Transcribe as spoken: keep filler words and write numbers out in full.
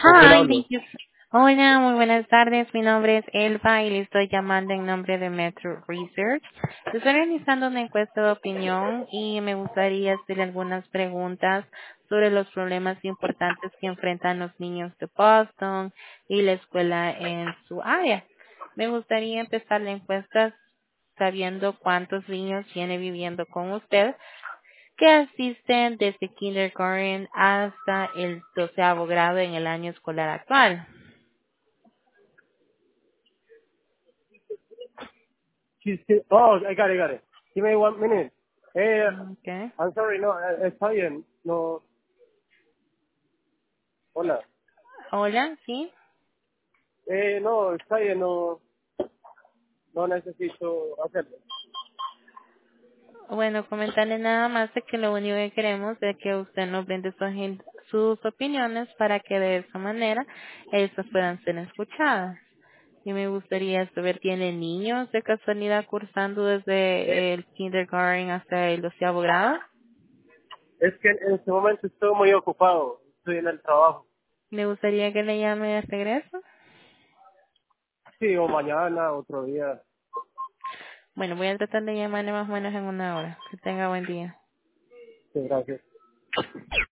¿Con quién Hi, hablo? thank you. Hola, muy buenas tardes. Mi nombre es Elba y le estoy llamando en nombre de Metro Research. Estoy realizando una encuesta de opinión y me gustaría hacerle algunas preguntas sobre los problemas importantes que enfrentan los niños de Boston y la escuela en su área. Me gustaría empezar la encuesta sabiendo cuántos niños tiene viviendo con usted que asisten desde kindergarten hasta el doceavo grado en el año escolar actual. Sí, sí. Oh, I got it, got it. Give me one minute. Eh, Okay. I'm sorry, no, eh, está bien. No, hola. Hola, ¿sí? Eh, no, está bien, no, no necesito hacerlo. Bueno, comentarle nada más de que lo único que queremos es que usted nos brinde su agen- sus opiniones para que de esa manera estas puedan ser escuchadas. Y me gustaría saber, ¿tiene niños de casualidad cursando desde el kindergarten hasta el doceavo grado? Es que en este momento estoy muy ocupado. Estoy en el trabajo. Me gustaría que le llame de regreso. Sí, o mañana, otro día. Bueno, voy a tratar de llamarle más o menos en una hora. Que tenga buen día. Sí, gracias.